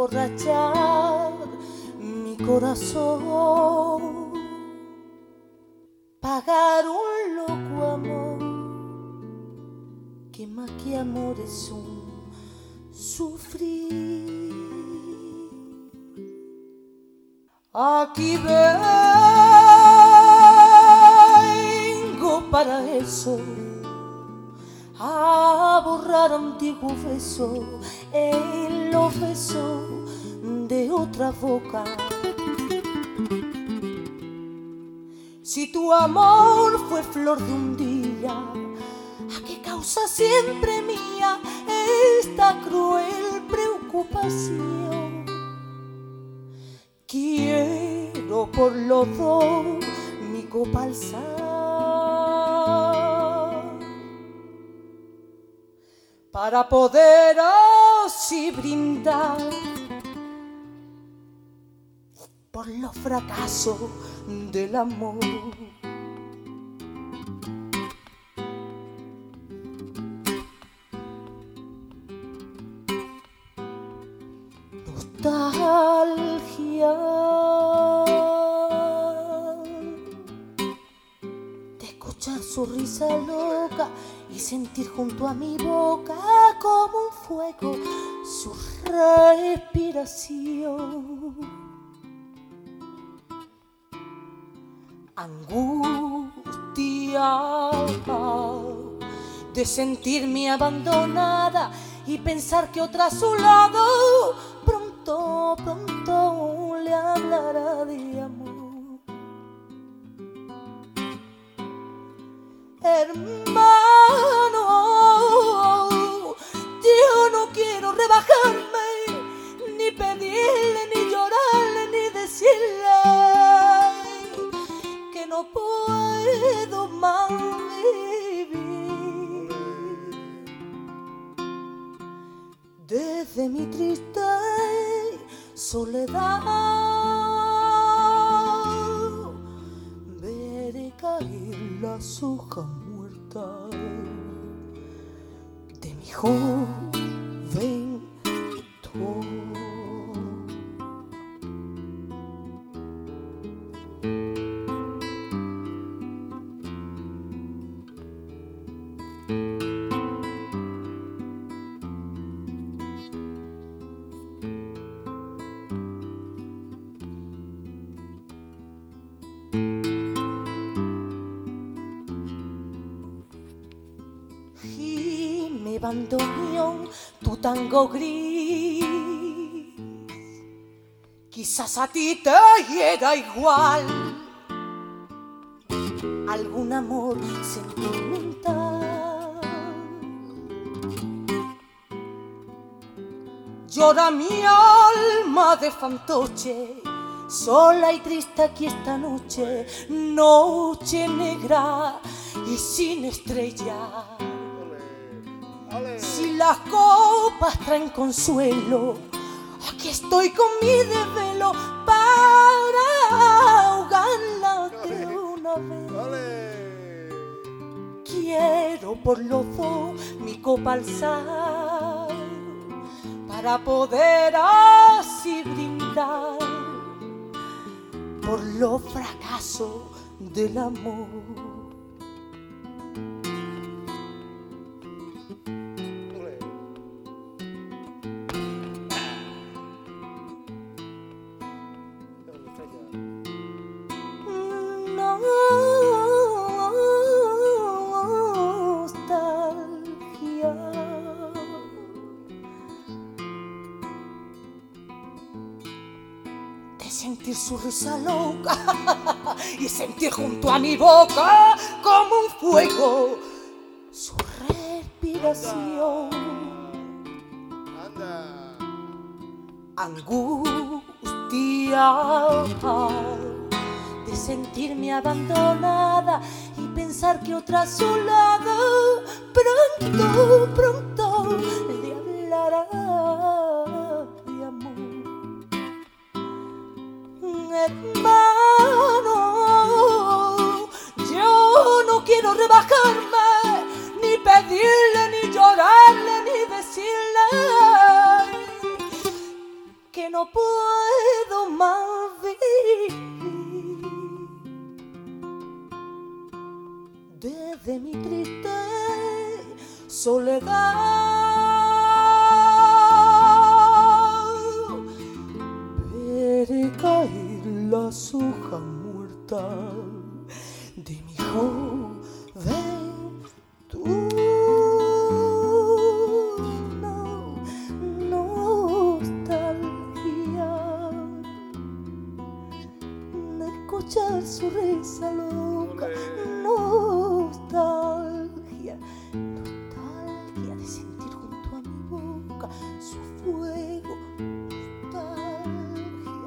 emborrachar mi corazón, pagar un loco amor que más que amor es un sufrir. Aquí vengo para eso, a borrar antiguos besos en los besos de otra boca. Si tu amor fue flor de un día, ¿a qué causa siempre mía esta cruel preocupación? Quiero por los dos mi copa alzar, para poder así brindar por los fracasos del amor. Nostalgia de escuchar su risa loca y sentir junto a mi boca como un fuego su respiración. Angustia de sentirme abandonada y pensar que otra a su lado pronto, pronto le hablará de amor. Hermano, yo no quiero rebajarme, ni pedirle, ni llorarle, ni decirle que no puedo más vivir. Desde mi triste soledad veré caer las hojas muertas de mi juventud. Bandoneón, tu tango gris, quizás a ti te hiera igual algún amor sentimental. Llora mi alma de fantoche, sola y triste aquí esta noche, noche negra y sin estrella. Si las copas traen consuelo, aquí estoy con mi desvelo para ahogarla de una vez. Quiero por los dos mi copa alzar, para poder así brindar por los fracasos del amor. Nostalgia de sentir su risa loca y sentir junto a mi boca como un fuego su respiración. Angustia de sentirme abandonada y pensar que otra a su lado pronto, pronto le hablará de amor. Hermano, yo no quiero rebajarme, ni pedirle, ni llorarle, ni decirle soledad. Veré caer las hojas muertas de mi juventud. Escuchar su risa loca, nostalgia, nostalgia de sentir junto a mi boca su fuego, nostalgia.